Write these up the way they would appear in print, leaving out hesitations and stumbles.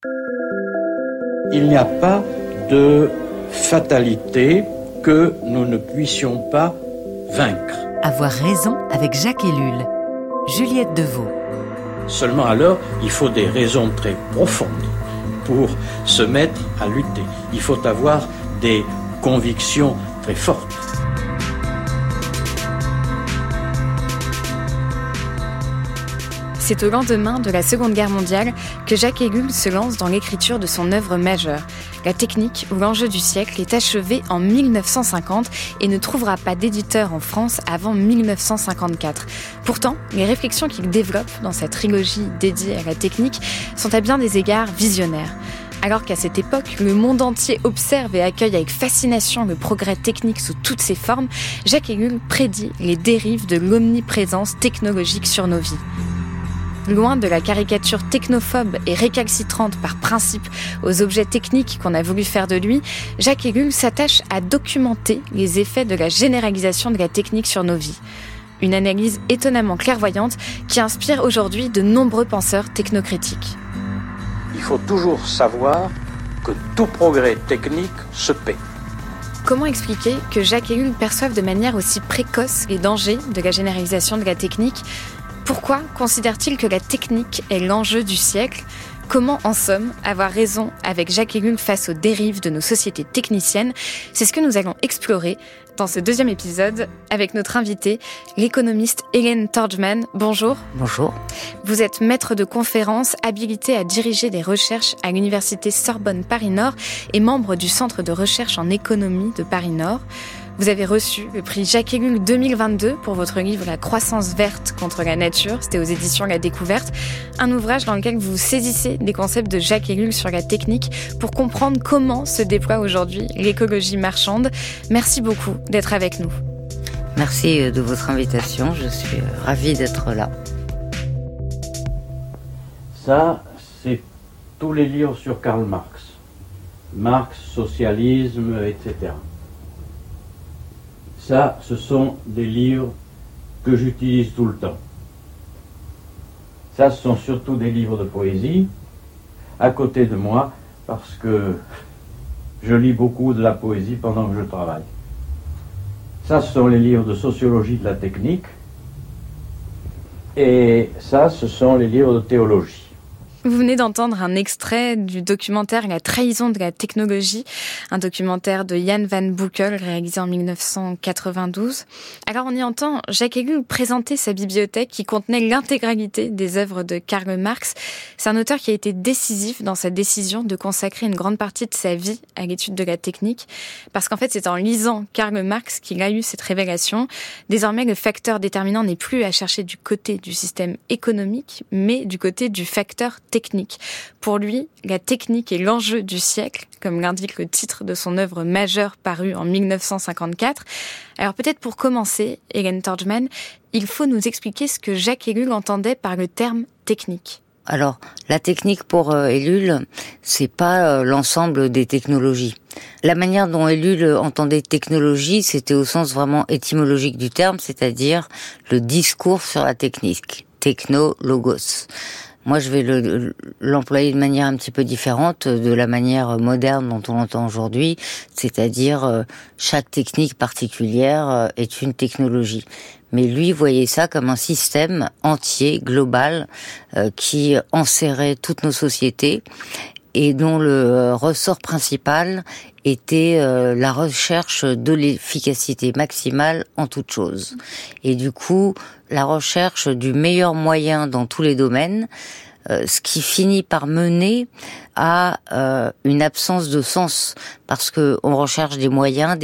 Il n'y a pas de fatalité que nous ne puissions pas vaincre. Avoir raison avec Jacques Ellul. Juliette Deveau. Seulement alors, il faut des raisons très profondes pour se mettre à lutter. Il faut avoir des convictions très fortes. C'est au lendemain de la Seconde Guerre mondiale que Jacques Ellul se lance dans l'écriture de son œuvre majeure. La technique ou l'enjeu du siècle est achevé en 1950 et ne trouvera pas d'éditeur en France avant 1954. Pourtant, les réflexions qu'il développe dans cette trilogie dédiée à la technique sont à bien des égards visionnaires. Alors qu'à cette époque, le monde entier observe et accueille avec fascination le progrès technique sous toutes ses formes, Jacques Ellul prédit les dérives de l'omniprésence technologique sur nos vies. Loin de la caricature technophobe et récalcitrante par principe aux objets techniques qu'on a voulu faire de lui, Jacques Ellul s'attache à documenter les effets de la généralisation de la technique sur nos vies. Une analyse étonnamment clairvoyante qui inspire aujourd'hui de nombreux penseurs technocritiques. Il faut toujours savoir que tout progrès technique se paie. Comment expliquer que Jacques Ellul perçoive de manière aussi précoce les dangers de la généralisation de la technique ? Pourquoi considère-t-il que la technique est l'enjeu du siècle ? Comment, en somme, avoir raison avec Jacques Ellul face aux dérives de nos sociétés techniciennes ? C'est ce que nous allons explorer dans ce deuxième épisode avec notre invitée, l'économiste Hélène Torgman. Bonjour. Bonjour. Vous êtes maître de conférences, habilité à diriger des recherches à l'université Sorbonne Paris-Nord et membre du Centre de recherche en économie de Paris-Nord. Vous avez reçu le prix Jacques Ellul 2022 pour votre livre « La croissance verte contre la nature ». C'était aux éditions La Découverte. Un ouvrage dans lequel vous saisissez des concepts de Jacques Ellul sur la technique pour comprendre comment se déploie aujourd'hui l'écologie marchande. Merci beaucoup d'être avec nous. Merci de votre invitation. Je suis ravie d'être là. Ça, c'est tous les livres sur Karl Marx. Marx, socialisme, etc. Ça, ce sont des livres que j'utilise tout le temps. Ça, ce sont surtout des livres de poésie à côté de moi parce que je lis beaucoup de la poésie pendant que je travaille. Ça, ce sont les livres de sociologie de la technique. Et ça, ce sont les livres de théologie. Vous venez d'entendre un extrait du documentaire « La trahison de la technologie », un documentaire de Jan van Boekel réalisé en 1992. Alors on y entend Jacques Ellul présenter sa bibliothèque qui contenait l'intégralité des œuvres de Karl Marx. C'est un auteur qui a été décisif dans sa décision de consacrer une grande partie de sa vie à l'étude de la technique, parce qu'en fait c'est en lisant Karl Marx qu'il a eu cette révélation. Désormais le facteur déterminant n'est plus à chercher du côté du système économique, mais du côté du facteur technique. Pour lui, la technique est l'enjeu du siècle, comme l'indique le titre de son œuvre majeure parue en 1954. Alors peut-être pour commencer, Hélène Torgman, il faut nous expliquer ce que Jacques Ellul entendait par le terme technique. Alors, la technique pour Ellul, c'est pas l'ensemble des technologies. La manière dont Ellul entendait technologie, c'était au sens vraiment étymologique du terme, c'est-à-dire le discours sur la technique, techno-logos. Moi, je vais l'employer de manière un petit peu différente de la manière moderne dont on l'entend aujourd'hui, c'est-à-dire chaque technique particulière est une technologie. Mais lui voyait ça comme un système entier, global, qui enserrait toutes nos sociétés et dont le ressort principal était la recherche de l'efficacité maximale en toute chose. Et du coup, la recherche du meilleur moyen dans tous les domaines, ce qui finit par mener à une absence de sens, parce que on recherche des moyens,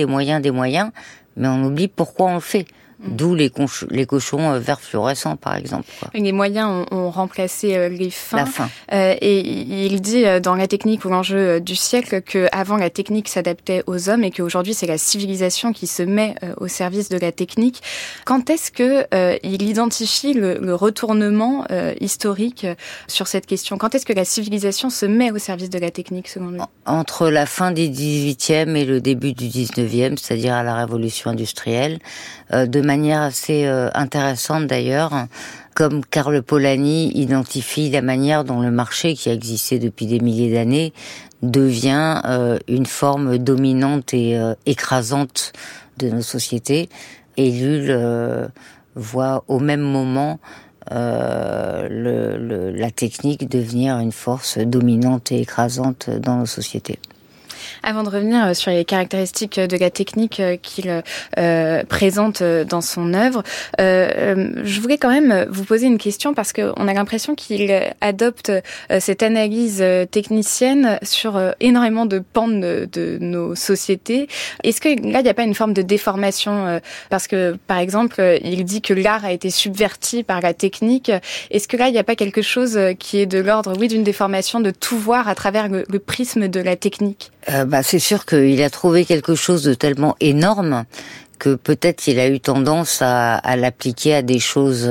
mais on oublie pourquoi on le fait. D'où les cochons verts fluorescents, par exemple. Les moyens ont remplacé les fins. La fin. Et il dit dans La technique ou l'enjeu du siècle qu'avant la technique s'adaptait aux hommes et qu'aujourd'hui c'est la civilisation qui se met au service de la technique. Quand est-ce que il identifie le retournement historique sur cette question ? Quand est-ce que la civilisation se met au service de la technique, selon lui ? Entre la fin du XVIIIe et le début du XIXe, c'est-à-dire à la révolution industrielle, de manière assez intéressante d'ailleurs, comme Karl Polanyi identifie la manière dont le marché, qui a existé depuis des milliers d'années, devient une forme dominante et écrasante de nos sociétés. Et Ellul voit au même moment la technique devenir une force dominante et écrasante dans nos sociétés. Avant de revenir sur les caractéristiques de la technique qu'il présente dans son œuvre, je voulais quand même vous poser une question parce qu'on a l'impression qu'il adopte cette analyse technicienne sur énormément de pans de nos sociétés. Est-ce que là, il n'y a pas une forme de déformation parce que, par exemple, il dit que l'art a été subverti par la technique. Est-ce que là, il n'y a pas quelque chose qui est de l'ordre, d'une déformation, de tout voir à travers le prisme de la technique ? C'est sûr qu'il a trouvé quelque chose de tellement énorme que peut-être il a eu tendance à l'appliquer à des choses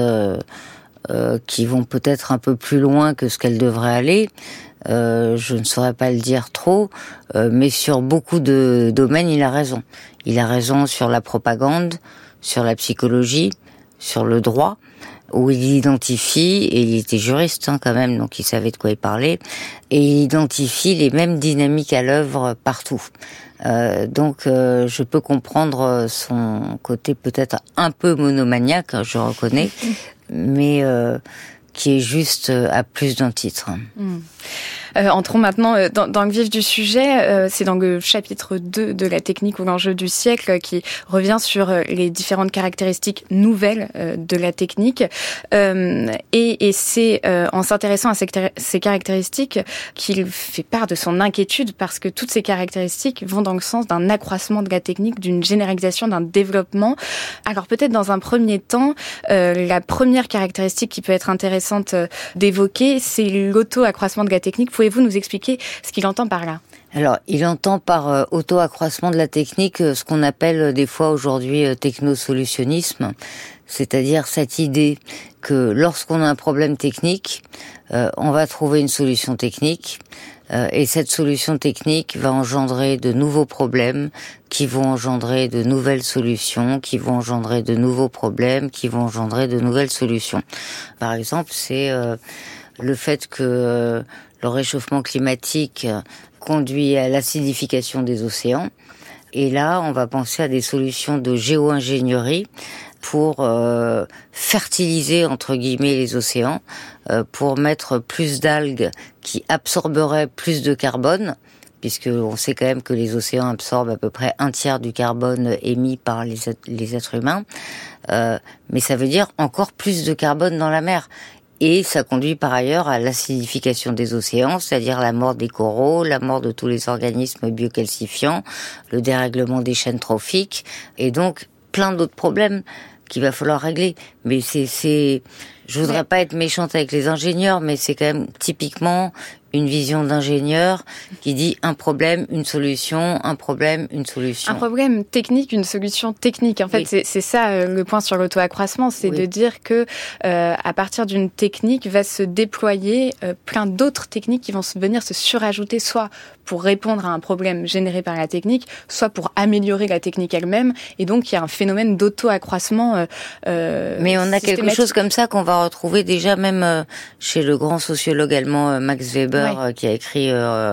qui vont peut-être un peu plus loin que ce qu'elles devraient aller. Je ne saurais pas le dire trop, mais sur beaucoup de domaines, il a raison. Il a raison sur la propagande, sur la psychologie, sur le droit, où il identifie, et il était juriste quand même, donc il savait de quoi il parlait, et il identifie les mêmes dynamiques à l'œuvre partout. Donc je peux comprendre son côté peut-être un peu monomaniaque, je reconnais, mais qui est juste à plus d'un titre. Entrons maintenant dans le vif du sujet. C'est dans le chapitre 2 de la technique ou l'enjeu du siècle qui revient sur les différentes caractéristiques nouvelles de la technique. Et c'est en s'intéressant à ces caractéristiques qu'il fait part de son inquiétude parce que toutes ces caractéristiques vont dans le sens d'un accroissement de la technique, d'une généralisation, d'un développement. Alors peut-être dans un premier temps, la première caractéristique qui peut être intéressante d'évoquer, c'est l'auto-accroissement de la technique. Pouvez-vous nous expliquer ce qu'il entend par là ? Alors, il entend par auto-accroissement de la technique ce qu'on appelle des fois aujourd'hui technosolutionnisme, c'est-à-dire cette idée que lorsqu'on a un problème technique, on va trouver une solution technique, et cette solution technique va engendrer de nouveaux problèmes, qui vont engendrer de nouvelles solutions, qui vont engendrer de nouveaux problèmes, qui vont engendrer de nouvelles solutions. Par exemple, c'est le fait que le réchauffement climatique conduit à l'acidification des océans. Et là, on va penser à des solutions de géo-ingénierie pour fertiliser, entre guillemets, les océans, pour mettre plus d'algues qui absorberaient plus de carbone, puisque on sait quand même que les océans absorbent à peu près 1/3 du carbone émis par les êtres humains. Mais ça veut dire encore plus de carbone dans la mer. Et ça conduit par ailleurs à l'acidification des océans, c'est-à-dire la mort des coraux, la mort de tous les organismes biocalcifiants, le dérèglement des chaînes trophiques, et donc plein d'autres problèmes qu'il va falloir régler. Mais je voudrais pas être méchante avec les ingénieurs, mais c'est quand même typiquement une vision d'ingénieur qui dit un problème, une solution, un problème, une solution. Un problème technique, une solution technique. En fait, oui. c'est ça le point sur l'auto-accroissement, c'est de dire que à partir d'une technique va se déployer plein d'autres techniques qui vont venir se surajouter, soit pour répondre à un problème généré par la technique, soit pour améliorer la technique elle-même. Et donc, il y a un phénomène d'auto-accroissement. Mais on a quelque chose comme ça qu'on va retrouver déjà même chez le grand sociologue allemand Max Weber, qui a écrit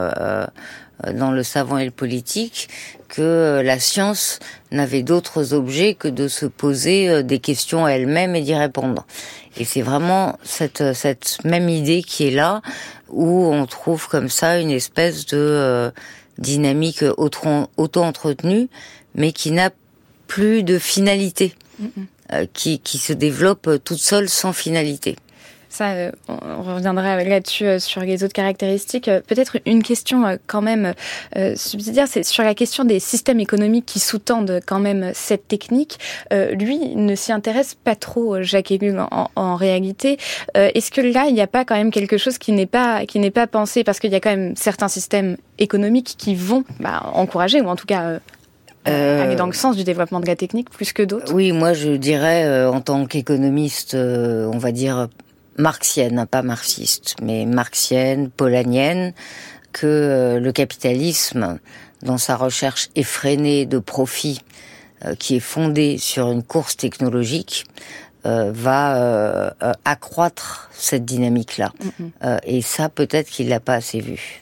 dans Le savant et le politique, que la science n'avait d'autres objets que de se poser des questions à elle-même et d'y répondre. Et c'est vraiment cette même idée qui est là, où on trouve comme ça une espèce de dynamique auto-entretenue, mais qui n'a plus de finalité, qui se développe toute seule sans finalité. Ça, on reviendra là-dessus sur les autres caractéristiques. Peut-être une question quand même subsidiaire, c'est sur la question des systèmes économiques qui sous-tendent quand même cette technique. Lui ne s'y intéresse pas trop, Jacques Ellul, en réalité. Est-ce que là, il n'y a pas quand même quelque chose qui n'est pas pensé, parce qu'il y a quand même certains systèmes économiques qui vont encourager, ou en tout cas aller dans le sens du développement de la technique plus que d'autres? Oui, moi je dirais en tant qu'économiste, on va dire marxienne, pas marxiste, mais marxienne, polanyienne, que le capitalisme, dans sa recherche effrénée de profit, qui est fondé sur une course technologique va accroître cette dynamique-là. Et ça, peut-être qu'il l'a pas assez vu.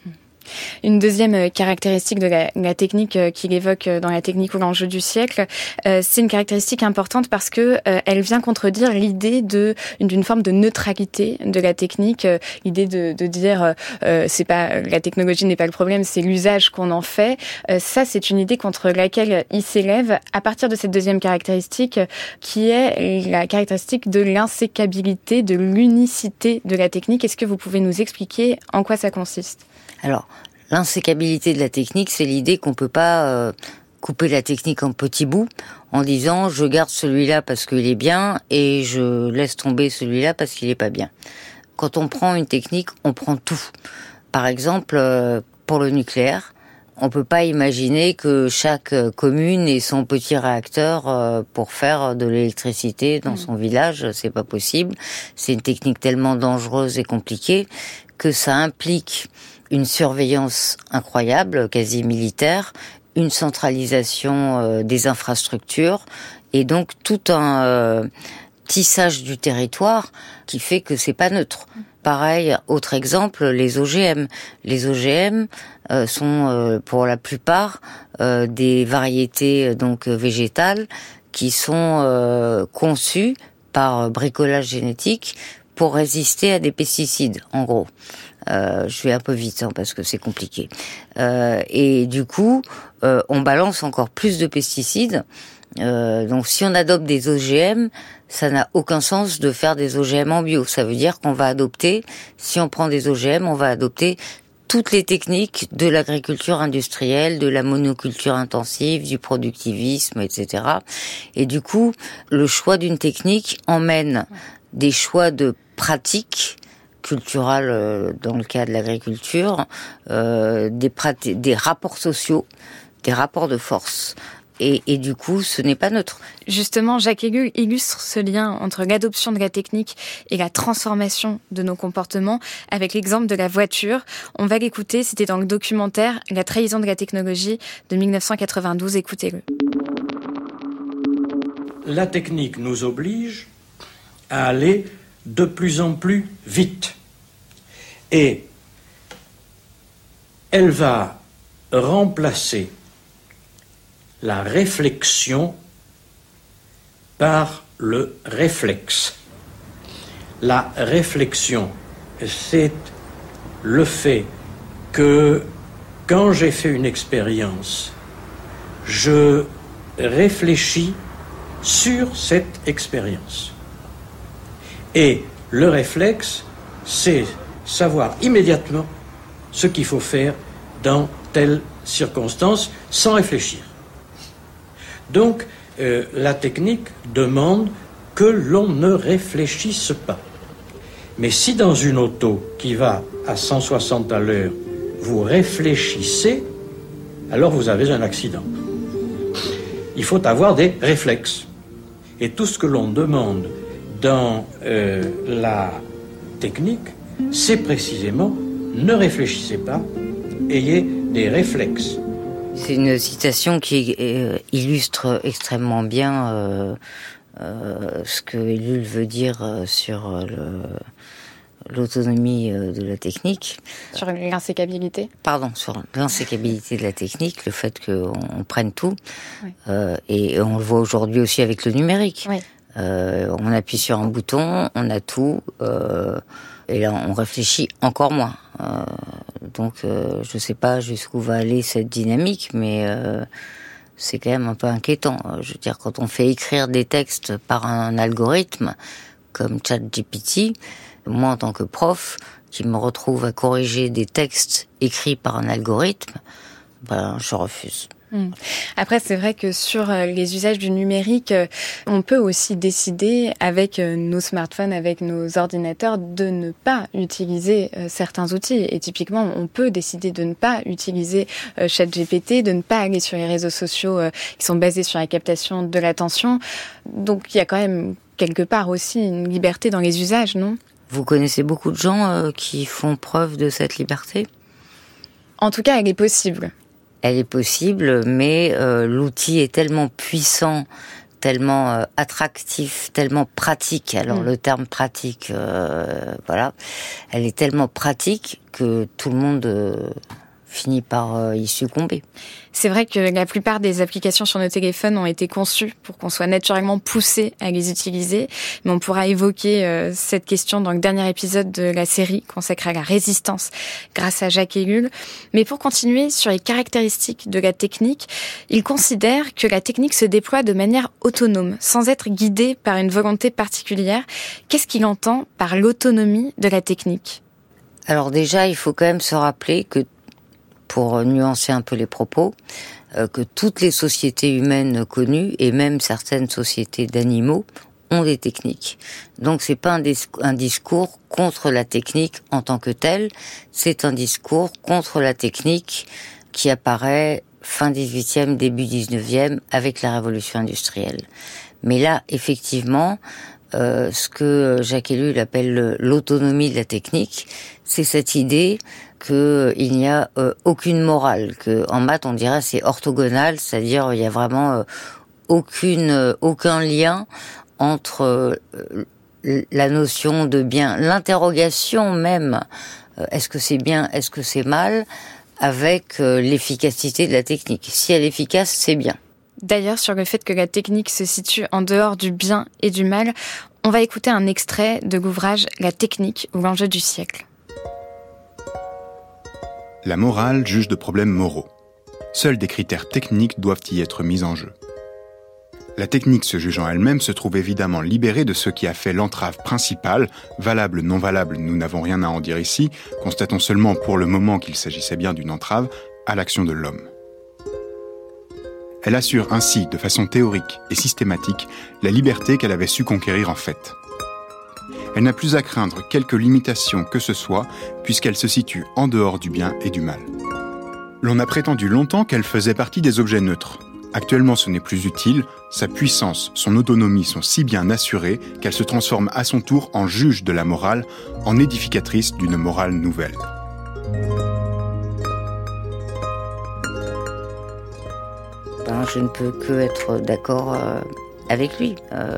Une deuxième caractéristique de la technique qu'il évoque dans la technique ou l'enjeu du siècle, c'est une caractéristique importante parce que elle vient contredire l'idée d'une forme de neutralité de la technique, l'idée de dire c'est pas la technologie n'est pas le problème, c'est l'usage qu'on en fait. Ça, c'est une idée contre laquelle il s'élève à partir de cette deuxième caractéristique qui est la caractéristique de l'insécabilité, de l'unicité de la technique. Est-ce que vous pouvez nous expliquer en quoi ça consiste ? Alors, l'insécabilité de la technique, c'est l'idée qu'on peut pas couper la technique en petits bouts en disant je garde celui-là parce qu'il est bien et je laisse tomber celui-là parce qu'il est pas bien. Quand on prend une technique, on prend tout. Par exemple, pour le nucléaire, on peut pas imaginer que chaque commune ait son petit réacteur pour faire de l'électricité dans son village, c'est pas possible. C'est une technique tellement dangereuse et compliquée que ça implique une surveillance incroyable, quasi militaire, une centralisation des infrastructures et donc tout un tissage du territoire qui fait que c'est pas neutre. Pareil, autre exemple, les OGM. Les OGM sont pour la plupart des variétés donc végétales qui sont conçues par bricolage génétique pour résister à des pesticides, en gros. Je vais un peu vite parce que c'est compliqué. Et du coup, on balance encore plus de pesticides. Donc si on adopte des OGM, ça n'a aucun sens de faire des OGM en bio. Ça veut dire qu'on va adopter, si on prend des OGM, on va adopter toutes les techniques de l'agriculture industrielle, de la monoculture intensive, du productivisme, etc. Et du coup, le choix d'une technique emmène des choix de pratiques culturelles dans le cas de l'agriculture, des rapports sociaux, des rapports de force. Et du coup, ce n'est pas neutre. Justement, Jacques Ellul illustre ce lien entre l'adoption de la technique et la transformation de nos comportements avec l'exemple de la voiture. On va l'écouter, c'était dans le documentaire « La trahison de la technologie » de 1992. Écoutez-le. La technique nous oblige à aller de plus en plus vite. Et elle va remplacer la réflexion par le réflexe. La réflexion, c'est le fait que quand j'ai fait une expérience, je réfléchis sur cette expérience. Et le réflexe, c'est savoir immédiatement ce qu'il faut faire dans telle circonstance sans réfléchir. Donc, la technique demande que l'on ne réfléchisse pas. Mais si dans une auto qui va à 160 à l'heure, vous réfléchissez, alors vous avez un accident. Il faut avoir des réflexes. Et tout ce que l'on demande dans la technique, c'est précisément ne réfléchissez pas, ayez des réflexes. C'est une citation qui illustre extrêmement bien ce que Ellul veut dire sur l'autonomie de la technique. Sur l'insécabilité ? Pardon, sur l'insécabilité de la technique, le fait qu'on prenne tout. Oui. Et on le voit aujourd'hui aussi avec le numérique. Oui. On appuie sur un bouton, on a tout, et là on réfléchit encore moins. Donc je sais pas jusqu'où va aller cette dynamique, mais c'est quand même un peu inquiétant. Je veux dire, quand on fait écrire des textes par un algorithme comme ChatGPT, moi en tant que prof, qui me retrouve à corriger des textes écrits par un algorithme, ben je refuse. Après, c'est vrai que sur les usages du numérique, on peut aussi décider avec nos smartphones, avec nos ordinateurs, de ne pas utiliser certains outils. Et typiquement, on peut décider de ne pas utiliser ChatGPT, de ne pas aller sur les réseaux sociaux qui sont basés sur la captation de l'attention. Donc, il y a quand même quelque part aussi une liberté dans les usages, non ? Vous connaissez beaucoup de gens qui font preuve de cette liberté ? En tout cas, elle est possible. Elle est possible, mais l'outil est tellement puissant, tellement attractif, tellement pratique. Alors le terme pratique, voilà, elle est tellement pratique que tout le monde finit par y succomber. C'est vrai que la plupart des applications sur nos téléphones ont été conçues pour qu'on soit naturellement poussé à les utiliser, mais on pourra évoquer cette question dans le dernier épisode de la série consacrée à la résistance grâce à Jacques Ellul. Mais pour continuer sur les caractéristiques de la technique, il considère que la technique se déploie de manière autonome, sans être guidée par une volonté particulière. Qu'est-ce qu'il entend par l'autonomie de la technique ? Alors déjà, il faut quand même se rappeler que, pour nuancer un peu les propos, que toutes les sociétés humaines connues, et même certaines sociétés d'animaux, ont des techniques. Donc c'est pas un discours contre la technique en tant que telle, c'est un discours contre la technique qui apparaît fin 18e, début 19e, avec la révolution industrielle. Mais là, effectivement, ce que Jacques Ellul appelle l'autonomie de la technique, c'est cette idée qu'il n'y a aucune morale, que en maths on dirait c'est orthogonal, c'est-à-dire il y a vraiment aucun lien entre la notion de bien, l'interrogation même, est-ce que c'est bien, est-ce que c'est mal, avec l'efficacité de la technique. Si elle est efficace, c'est bien. D'ailleurs, sur le fait que la technique se situe en dehors du bien et du mal, on va écouter un extrait de l'ouvrage « La technique ou l'enjeu du siècle ». La morale juge de problèmes moraux. Seuls des critères techniques doivent y être mis en jeu. La technique se jugeant elle-même se trouve évidemment libérée de ce qui a fait l'entrave principale, valable, non valable, nous n'avons rien à en dire ici, constatons seulement pour le moment qu'il s'agissait bien d'une entrave, à l'action de l'homme. Elle assure ainsi, de façon théorique et systématique, la liberté qu'elle avait su conquérir en fait. Elle n'a plus à craindre quelque limitation que ce soit, puisqu'elle se situe en dehors du bien et du mal. L'on a prétendu longtemps qu'elle faisait partie des objets neutres. Actuellement, ce n'est plus utile, sa puissance, son autonomie sont si bien assurées qu'elle se transforme à son tour en juge de la morale, en édificatrice d'une morale nouvelle. Je ne peux que être d'accord avec lui.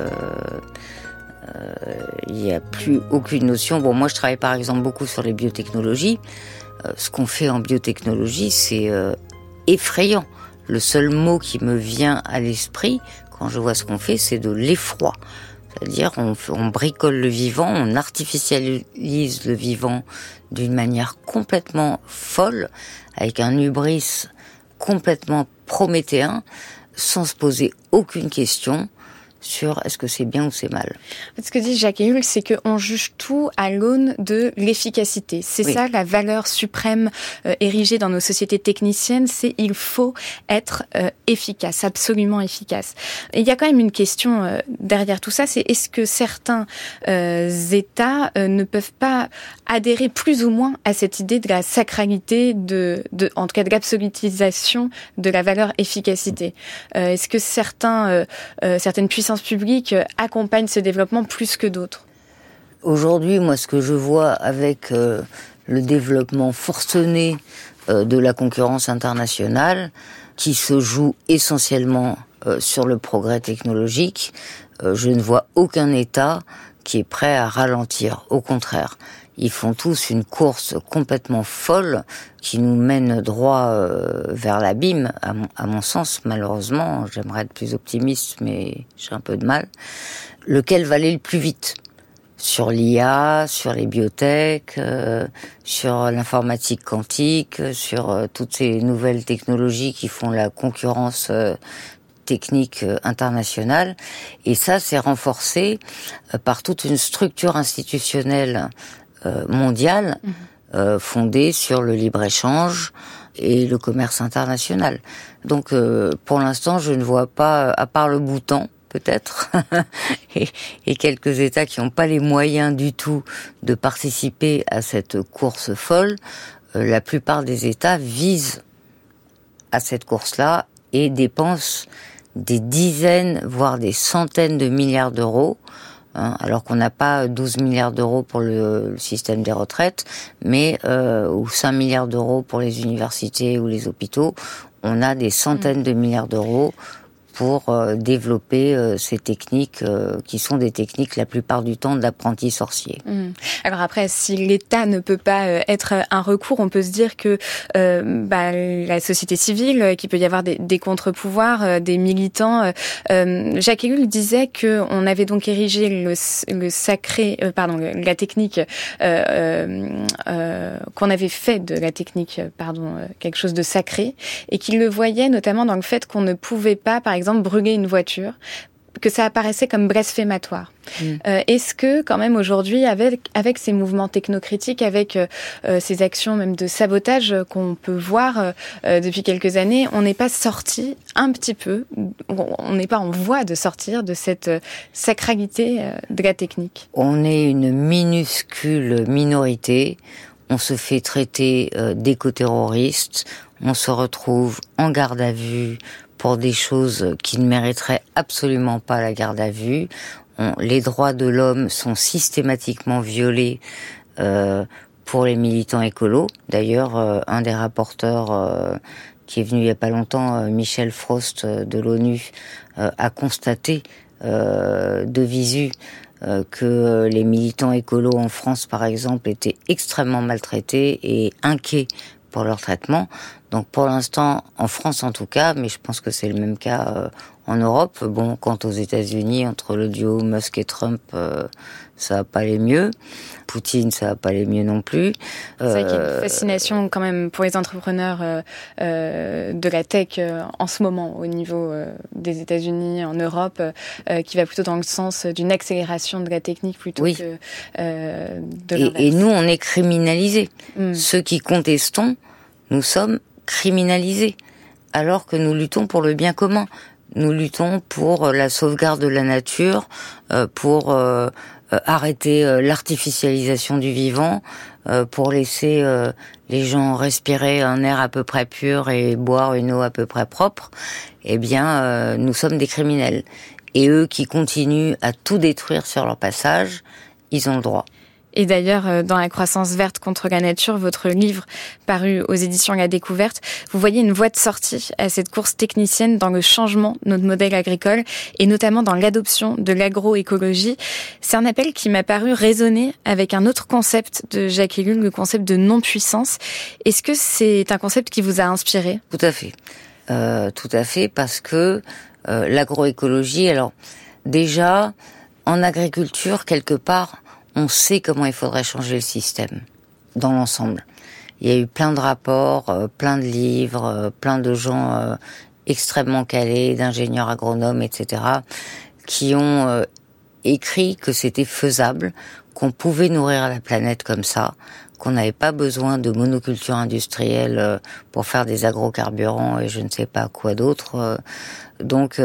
Il n'y a plus aucune notion. Bon, moi je travaille par exemple beaucoup sur les biotechnologies. Ce qu'on fait en biotechnologie, c'est effrayant. Le seul mot qui me vient à l'esprit quand je vois ce qu'on fait, c'est de l'effroi. C'est-à-dire on bricole le vivant, on artificialise le vivant d'une manière complètement folle, avec un hubris complètement prométhéen, sans se poser aucune question sur est-ce que c'est bien ou c'est mal. Ce que dit Jacques Ellul, c'est qu'on juge tout à l'aune de l'efficacité. C'est ça la valeur suprême érigée dans nos sociétés techniciennes, c'est il faut être efficace, absolument efficace. Et il y a quand même une question derrière tout ça, c'est est-ce que certains États ne peuvent pas adhérer plus ou moins à cette idée de la sacralité, en tout cas de l'absolutisation de la valeur efficacité. Est-ce que certaines puissances publiques accompagnent ce développement plus que d'autres? Aujourd'hui, moi, ce que je vois avec le développement forcené de la concurrence internationale, qui se joue essentiellement sur le progrès technologique, je ne vois aucun État qui est prêt à ralentir. Au contraire, ils font tous une course complètement folle qui nous mène droit vers l'abîme, à mon sens, malheureusement. J'aimerais être plus optimiste, mais j'ai un peu de mal. Lequel va aller le plus vite? Sur l'IA, sur les biotech, sur l'informatique quantique, sur toutes ces nouvelles technologies qui font la concurrence technique internationale. Et ça, c'est renforcé par toute une structure institutionnelle mondiale fondée sur le libre-échange et le commerce international. Donc, pour l'instant, je ne vois pas, à part le Bhoutan, peut-être, et quelques États qui n'ont pas les moyens du tout de participer à cette course folle, la plupart des États visent à cette course-là et dépensent des dizaines, voire des centaines de milliards d'euros alors qu'on n'a pas 12 milliards d'euros pour le système des retraites, mais ou 5 milliards d'euros pour les universités ou les hôpitaux. On a des centaines de milliards d'euros pour développer ces techniques qui sont des techniques la plupart du temps d'apprenti sorcier. Alors après, si l'État ne peut pas être un recours, on peut se dire que la société civile, qu'il peut y avoir des contre-pouvoirs, des militants. Jacques Ellul disait que on avait donc érigé le sacré, la technique, qu'on avait fait de la technique, quelque chose de sacré, et qu'il le voyait notamment dans le fait qu'on ne pouvait pas, par exemple, brûler une voiture, que ça apparaissait comme blasphématoire. Est-ce que, quand même, aujourd'hui, avec ces mouvements technocritiques, avec ces actions même de sabotage qu'on peut voir depuis quelques années, on n'est pas sorti un petit peu, on n'est pas en voie de sortir de cette sacralité de la technique? On est une minuscule minorité, on se fait traiter d'éco-terroriste, on se retrouve en garde à vue pour des choses qui ne mériteraient absolument pas la garde à vue. Les droits de l'homme sont systématiquement violés pour les militants écolos. D'ailleurs, un des rapporteurs qui est venu il y a pas longtemps, Michel Frost de l'ONU, a constaté de visu que les militants écolos en France, par exemple, étaient extrêmement maltraités et inquiets pour leur traitement. Donc pour l'instant, en France en tout cas, mais je pense que c'est le même cas en Europe. Bon, quant aux États-Unis, entre le duo Musk et Trump, ça va pas aller mieux. Poutine, ça va pas aller mieux non plus. C'est vrai qu'il y a une fascination quand même pour les entrepreneurs de la tech en ce moment au niveau des États-Unis, en Europe, qui va plutôt dans le sens d'une accélération de la technique plutôt que de l'inverse. Et nous, on est criminalisés. Ceux qui contestons, nous sommes criminalisés, alors que nous luttons pour le bien commun. Nous luttons pour la sauvegarde de la nature, pour arrêter l'artificialisation du vivant, pour laisser les gens respirer un air à peu près pur et boire une eau à peu près propre. Eh bien, nous sommes des criminels. Et eux qui continuent à tout détruire sur leur passage, ils ont le droit. Et d'ailleurs, dans La croissance verte contre la nature, votre livre paru aux éditions La Découverte, vous voyez une voie de sortie à cette course technicienne dans le changement de notre modèle agricole et notamment dans l'adoption de l'agroécologie. C'est un appel qui m'a paru résonner avec un autre concept de Jacques Ellul, le concept de non-puissance. Est-ce que c'est un concept qui vous a inspiré? Tout à fait, parce que l'agroécologie, alors déjà, en agriculture, quelque part, on sait comment il faudrait changer le système, dans l'ensemble. Il y a eu plein de rapports, plein de livres, plein de gens extrêmement calés, d'ingénieurs agronomes, etc., qui ont écrit que c'était faisable, qu'on pouvait nourrir la planète comme ça, qu'on n'avait pas besoin de monoculture industrielle pour faire des agrocarburants et je ne sais pas quoi d'autre. Donc,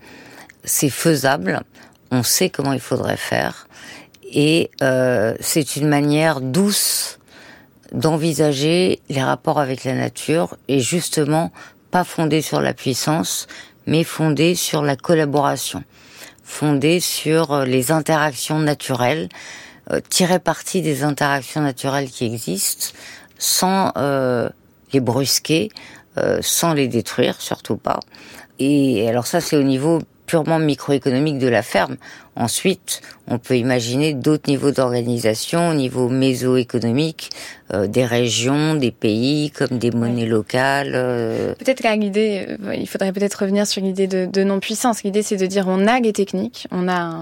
c'est faisable, on sait comment il faudrait faire. Et c'est une manière douce d'envisager les rapports avec la nature et justement pas fondée sur la puissance, mais fondée sur la collaboration, fondée sur les interactions naturelles, tirer parti des interactions naturelles qui existent sans les brusquer, sans les détruire, surtout pas. Et alors ça, c'est au niveau purement microéconomique de la ferme. Ensuite, on peut imaginer d'autres niveaux d'organisation, au niveau mésoéconomique, des régions, des pays, comme des monnaies locales. Peut-être qu'à l'idée, il faudrait peut-être revenir sur l'idée de non-puissance. L'idée, c'est de dire on a les techniques, on a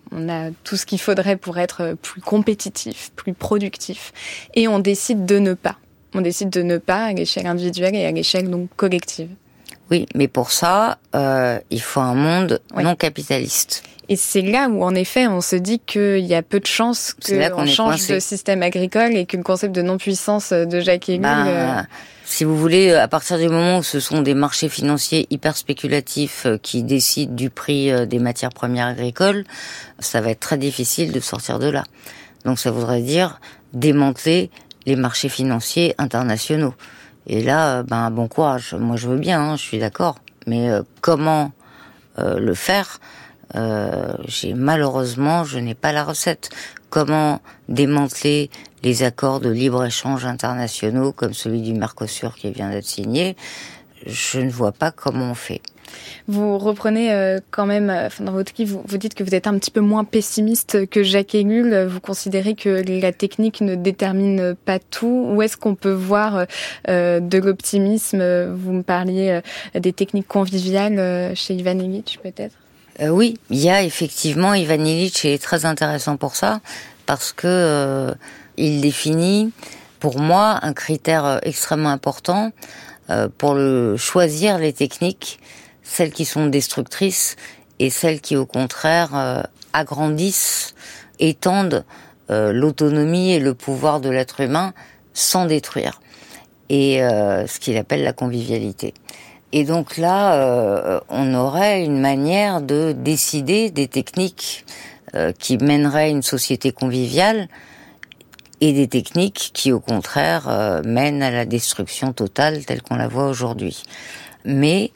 tout ce qu'il faudrait pour être plus compétitif, plus productif, et on décide de ne pas. On décide de ne pas à l'échelle individuelle et à l'échelle donc collective. Oui, mais pour ça, il faut un monde non capitaliste. Et c'est là où, en effet, on se dit qu'il y a peu de chances qu'on change de système agricole et que le concept de non-puissance de Jacques Ellul... Si vous voulez, à partir du moment où ce sont des marchés financiers hyper spéculatifs qui décident du prix des matières premières agricoles, ça va être très difficile de sortir de là. Donc ça voudrait dire démanteler les marchés financiers internationaux. Et là, bon courage. Moi, je veux bien, je suis d'accord. Mais comment le faire ? Malheureusement, je n'ai pas la recette. Comment démanteler les accords de libre-échange internationaux comme celui du Mercosur qui vient d'être signé? Je ne vois pas comment on fait. Vous reprenez quand même, dans votre livre, vous dites que vous êtes un petit peu moins pessimiste que Jacques Ellul. Vous considérez que la technique ne détermine pas tout. Où est-ce qu'on peut voir de l'optimisme? Vous me parliez des techniques conviviales chez Ivan Illich, peut-être? Oui, il y a effectivement, Ivan Illich est très intéressant pour ça, parce que il définit, pour moi, un critère extrêmement important pour choisir les techniques, celles qui sont destructrices et celles qui, au contraire, agrandissent, étendent l'autonomie et le pouvoir de l'être humain sans détruire. Et ce qu'il appelle la convivialité. Et donc là, on aurait une manière de décider des techniques qui mèneraient une société conviviale et des techniques qui, au contraire, mènent à la destruction totale telle qu'on la voit aujourd'hui. Mais,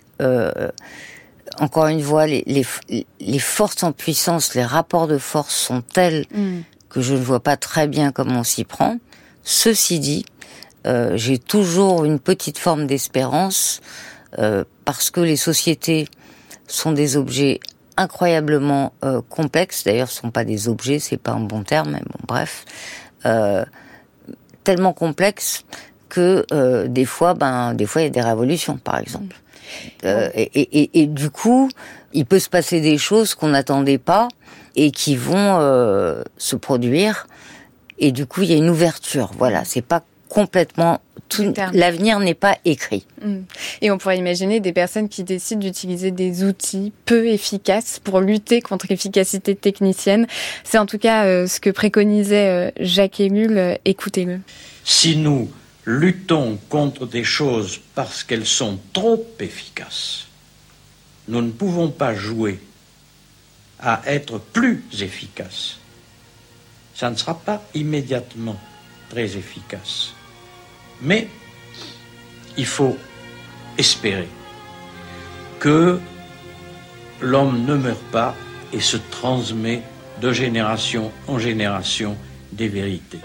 encore une fois, les forces en puissance, les rapports de force sont tels que je ne vois pas très bien comment on s'y prend. Ceci dit, j'ai toujours une petite forme d'espérance parce que les sociétés sont des objets incroyablement complexes. D'ailleurs, ce ne sont pas des objets, c'est pas un bon terme, mais bon, bref. Tellement complexes que des fois, il y a des révolutions, par exemple. Et du coup, il peut se passer des choses qu'on n'attendait pas et qui vont se produire. Et du coup, il y a une ouverture. Voilà, c'est pas complètement l'avenir n'est pas écrit. Et on pourrait imaginer des personnes qui décident d'utiliser des outils peu efficaces pour lutter contre l'efficacité technicienne. C'est en tout cas ce que préconisait Jacques Ellul. Écoutez-le. Si nous luttons contre des choses parce qu'elles sont trop efficaces, nous ne pouvons pas jouer à être plus efficaces. Ça ne sera pas immédiatement très efficace. Mais il faut espérer que l'homme ne meurt pas et se transmet de génération en génération des vérités.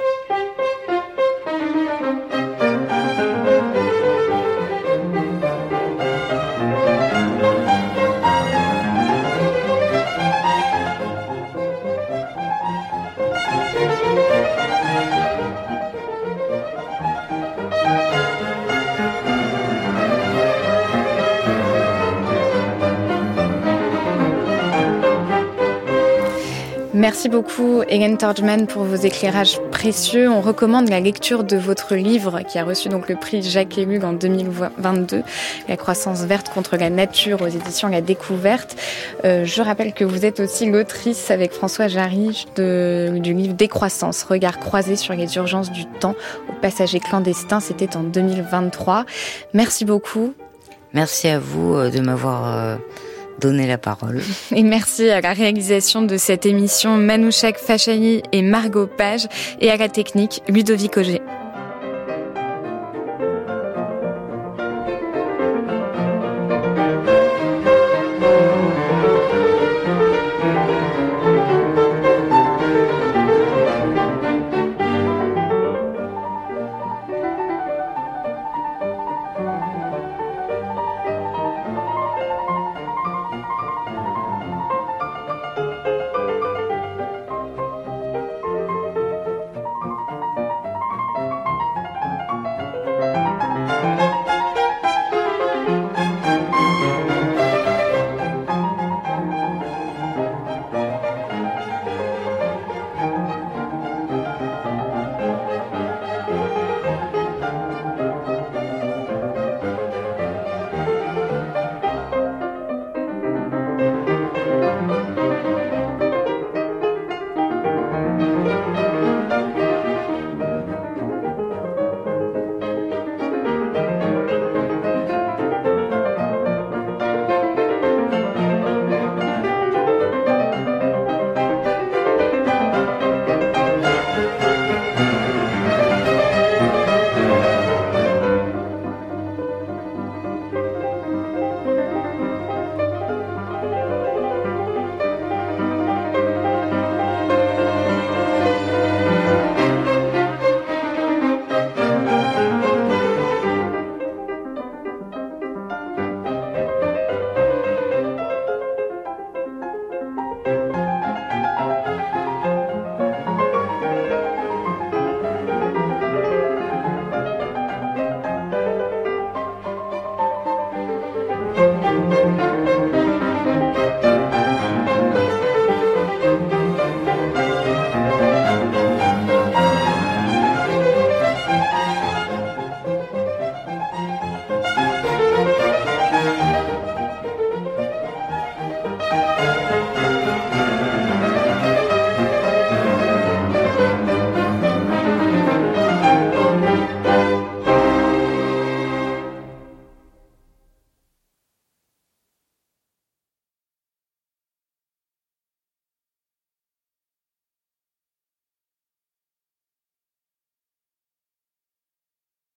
Merci beaucoup, Hélène Torgman, pour vos éclairages précieux. On recommande la lecture de votre livre, qui a reçu donc le prix Jacques Ellul en 2022, La croissance verte contre la nature, aux éditions La Découverte. Je rappelle que vous êtes aussi l'autrice, avec François Jarry, du livre Décroissance, regard croisé sur les urgences du temps aux passagers clandestins. C'était en 2023. Merci beaucoup. Merci à vous de m'avoir donner la parole. Et merci à la réalisation de cette émission Manouchak Fachani et Margot Page, et à la technique Ludovic Auger.